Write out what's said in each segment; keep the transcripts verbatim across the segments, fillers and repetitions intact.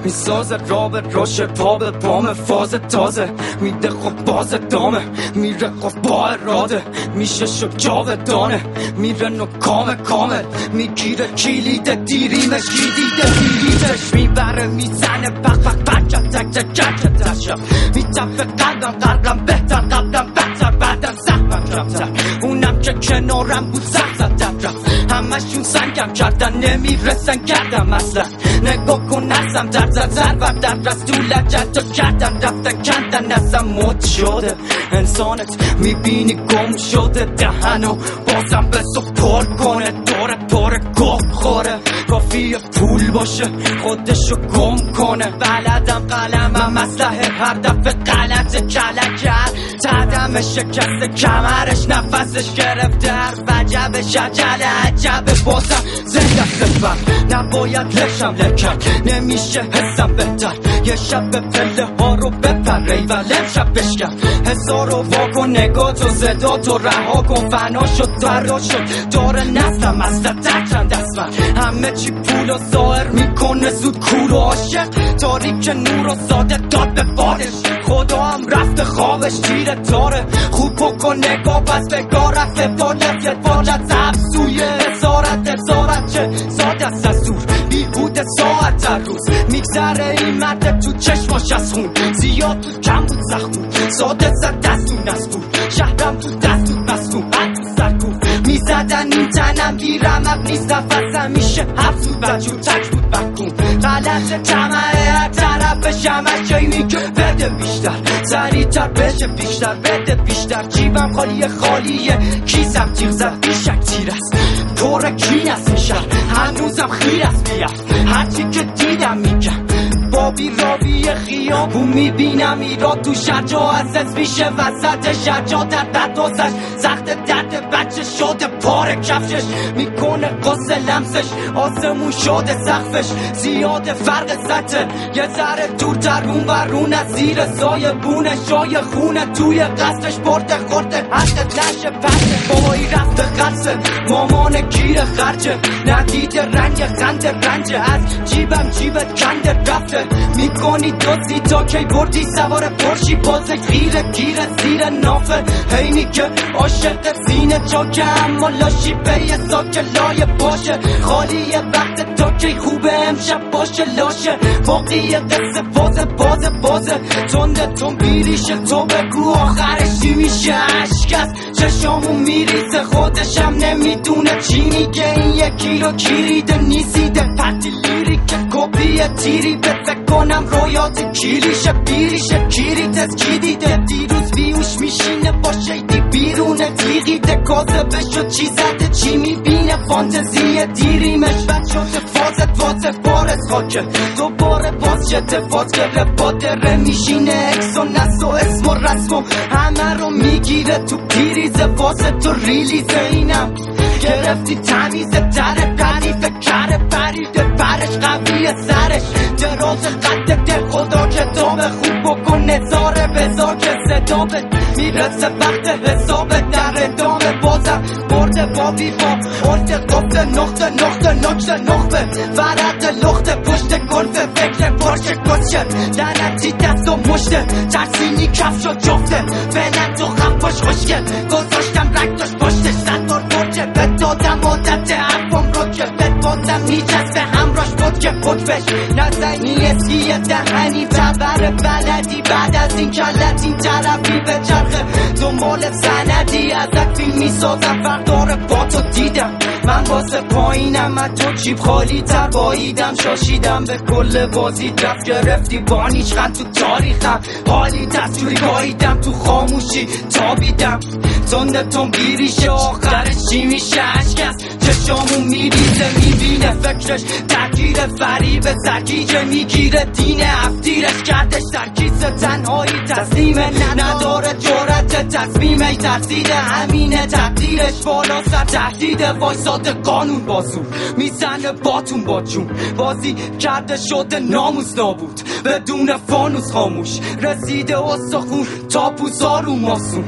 میسازه را به روش پا به پام فاز تازه میده خب باز دامه میره خب با اراده میشه شب جاودانه میره نو کام کامل میگیره کلید دیریمش گیدیده بیلیدش میبره میزنه پق پق پق تک تک تک تک تک میتفه قلبم قلبم بهتر قبلم بهتر بعدم زحمم کمتر اونم که کنارم بود زخ زدم رفت همشون سنگم کردن نمیرسن کردم اصلا نگاه کن ازم در زد زر و در رستول لجت و کردن رفتن کندن ازم مد شده انسانت میبینی گم شده دهنو بازم بسو پر کنه داره پر گفت خوره کافیه پول باشه خودشو گم کنه بلدم قلمم اسلحه هر دفعه غلط کلک کرد تدم شکست کمرش نفسش گرفته حرف عجبش عجله عجبه بازم زنده سفر نباید لشم لکن نمیشه حسم بهتر یه شب به پله ها رو بپر ریول امشب بشکن هزار رو واکن نگاه تو زدا تو رها کن فنا شد فردا شد داره نسلم اصلا تکرند دست من همه چی پول و ظاهر میکنه زود کور و عاشق تاریک نور و ساده داد به بادش خدا هم رفته خوابش تیره تاره خوب بکن نگاه پس بگاه رفته بالت یه بالت زبسوی هزارت هزارت چه ساده است از دور بیهوده ساعت در روز میگذره این مرد تو چشماش از خون زیاد تو کم بود زخمون ساده زد دستون از بود شهرم تو دستون مسمون حد تو سرکون میزدن این تنم بیرمق نیست نفسم میشه حبس بود بجور تک بود بکون غلط جمعه هر طرفش همش جایی میگه بده بیشتر سریعتر بشه بیشتر بده بیشتر جیبم خالیه خالیه کیسم تیر زد بیشک تیر است پر کین است این شهر هنوزم خیر است بیاد هرچی که دیدم میگم با بیراوی خیابون میبینم ایراد تو شهر جا از میشه وسط شهر جا در دردازش سخت درد بچه شده پاره کفشش میکنه قصه لمسش آسمون شده سقفش زیاده فرق سطح یه ذره دورتر اون برون از زیر سایه بونه شای خونه توی قصرش برده خورده حقت نشه پسه بایی رفته قصه مامان گیر خرجه ندیده رنگ خنده رنجه از جیبم جیبت کنده رفته میکنی دوزی تا کی بردی سوار پرشی بازه خیره گیره زیر نافه هینی که عاشق سینه چاکه اما لاشی به یه ساکه لایه باشه خالی وقت تا کی خوبه امشب باشه لاشه باقی قصه بازه بازه بازه تنده تون بیریشه تو بگو آخرش چی میشه عشق چشامون میریزه خودشم نمیدونه چی میگه این یکی رو کلیده نیزیده پتی لیری که کپیه تیری به فکر کنم رویات کلیشه بیریشه کلیت از کی دیده دیروز بیوش میشینه با شیدی بیرونه تیغیده کازه بشو چی زده چی میبینه فانتزیه دیریمش بد شده فازت واسه بارز خاکه دوباره باز شده فاز گره بادره میشینه اکس و نس و اسم و رسم و همه رو میگیره تو پیریزه واسه تو ریلیزه اینم گرفتی تمیزه دره قریفه کره پریده برش قویه سرش دراز قد دل خدا کتاب خوب بکن نظاره بذار که صدا بد میرسه وقت حساب در ادامه بازم برده بابی با ارده قفل نقطه نقطه نقطه نقطه ورد لخته پشت گلفه فکر پارچه کسشه لعنتی دست و مشته ترسینی کفش و جفته فعلا تو خفاش خوشگل گذاشتم رک داشت پشتش صد بار برچه به دادم عادت حرفم رو که بد بازم میجسته همراش بود که خودبش نزنی اسکیه دهنی تبر بلدی بعد از این کلت این طرفی به چرخه دنبال سندی ازت فیلم میسازم فردار با تو دیدم من واسه پایینم من تو جیب خالی تر باییدم شاشیدم به کل بازی دفت گرفتی بانیچ خند تو تاریخم حالی دستوری باییدم تو خاموشی تابیدم تنده تون بیریشه آخرش چی میشه عشق چشامون میریزه میبینه فکرش تغییر فریب زرگیجه میگیره دین افتیرش کردش سرکیسه تنهایی تسلیمه نداره جورت تصمیمش ترسیده همینه تقدیرش بالا سر تهدیده وایساده قانون بازور میزنه باتون با جون بازی کرده شده ناموس نابود بدون فانوس خاموش رسیده استخون تا پوزارو ماسون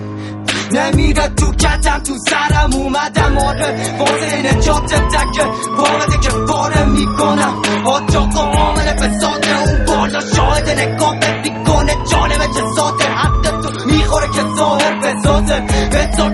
نمیره تو کتم تو سرم اومدم آره واسه نجات تکه وارده که باره میکنم آجاقا عامل فساده اون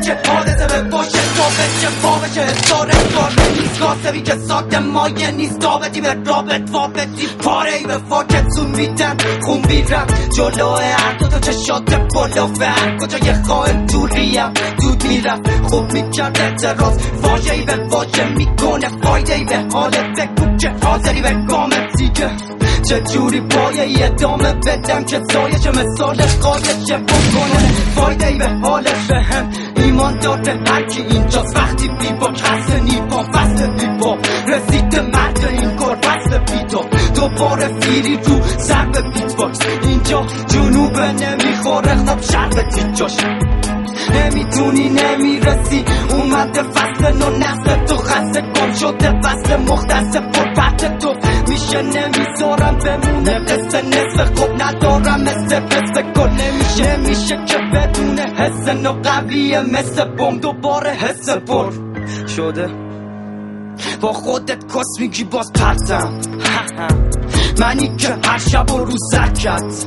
که حادثه به باشه تا بچه پا بشه حسار کار نیست کاسبی که ساکت مایه نیست دابتی به رابط وابتی پاره ای به فاکتون میدن خون بیرم جلوه هر دو تا چشات بالا و هر کجا یه خواهن دوریم دود میرم خوب میکرد اعتراض واجه ای به واجه میکنه فایده ای به حالت بگو که حاضری به گامت دیگه چجوری باید ادامه بدم که سایش مثال قایشه بکنه فایده ای به حالش به هم ایمان داره هرکی اینجاست وقتی بی با کس نیپا فصل بیپا رسید مرد این کار فصل بیتا دوباره فیری رو سر به بیت باکس اینجا جنوبه نمیخوره خب شرق تیجاش نمیتونی نمیرسی اومده فصل نو نسل تو خسته گم شده فصل مختص پر پرت تو میشه نمیذارم بمونه قصه نصف خوب ندارم مثل قصه کن نمیشه میشه که بدون حس نو قویه مثل بم دوباره حس پر شده با خودت کس میگی باز پرتم منی که هر شب و رو سرکت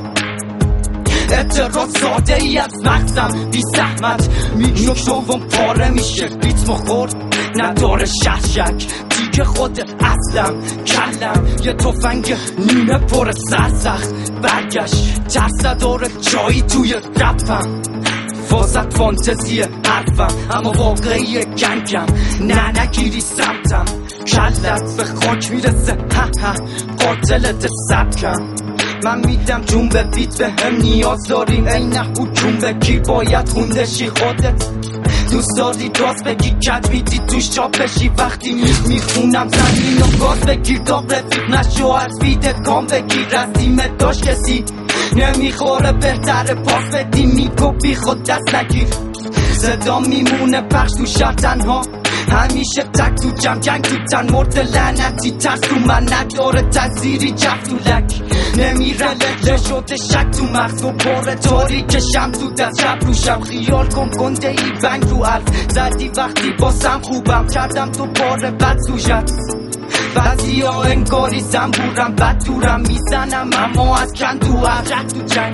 اعتراض ساده ای از مغزم بی زحمت میگی شوم پاره میشه ریتم خورد نداره ششک دیگه خود اصلم کلم یه تفنگ نیمه پر سرسخت برگشت ترس داره جایی توی رپم فازت فانتزی حرفم اما واقعی گنگم نه نگیری سمتم کلت به خاک میرسه ها ها قاتلت سبکم من میدم جون به بیت به هم نیاز داریم ای نه حکوم بگیر باید خوندشی خودت دوست داری راست بگی کت میدی توش چاپ بشی وقتی میخونم زمین و گاز بگیر داغ رفیق نشو از بیدت کام بگیر از تیمت داشت کسی نمیخوره بهتره پاس بدی میگو بی خود دست نگیر صدا میمونه پخش تو شهر تنها همیشه تک تو جمع جنگ تو تن مرد لعنتی ترس تو من نداره تذیری جف تو لک نمیره له شده شک تو مغز و باره تاریکشم تو دست شب روشم خیال کن کنده ای بنگ رو حرف زدی وقتی باسم خوبم کردم تو باره بد سوژت بعضی ها انگاری زنبورم بد دورم میزنم اما از کن تو عرق تو جنگ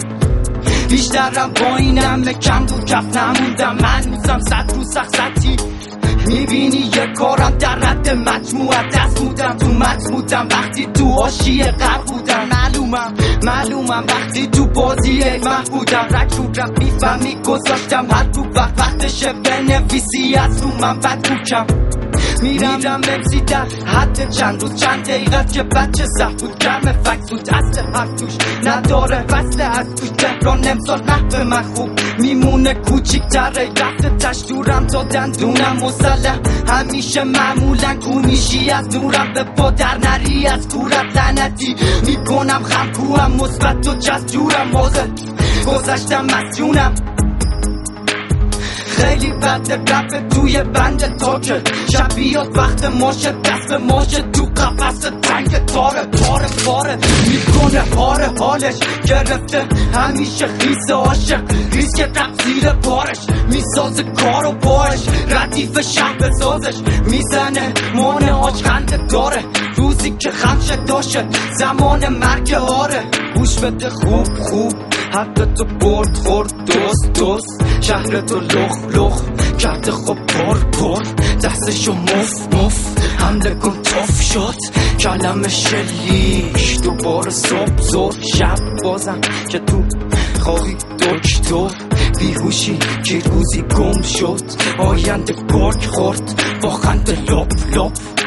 بیشترم با این همه کم بود کف نموندم من میزم صد رو سخت سطی میبینی یه کارم در رد مجموعه دست بودم تو مجم بودم وقتی تو آشیه غرق بودم معلومم معلومم وقتی تو بازی مح بودم رک رو رفت میفهمی گذاشتم هر رو وقت وقتشه بنویسی از رو من بد بوکم میرم امسی در حد چند روز چند دقیقت که بچه سخت بود گرم فکس بود اصل حرف توش نداره فصل از توش تهران امسال نحو من خوب میمونه کوچیک تره رفت تشدورم تا دندونم مسلح همیشه معمولا کونیشی از نورم به پادر نری از کورت لعنتی میکنم خم کوهم مثبت و جست جورم موزه گذشتم مسجونم خیلی بد رپ توی بند تاکل شبیات وقت ماشه دست به ماشه تو قفص تنگ تاره پاره پاره میکنه پاره حالش گرفته همیشه خیس عاشق ریسک رپ زیر پارش میسازه کارو باش ردیف شهر بسازش میزنه مانه آج خنده داره روزی که خمشه داشت زمان مرگ آره گوش بده خوب خوب حق تو برد خورد دوست دوست شهر تو لخ لخ کرده خب پر پر دستشو مف مف حمله کن توف شد کلم شلیک دوباره صبح زور شب بازم که تو خواهی دکتر بیهوشی که روزی گم شد آینده گرگ خورد با خنده لپ لپ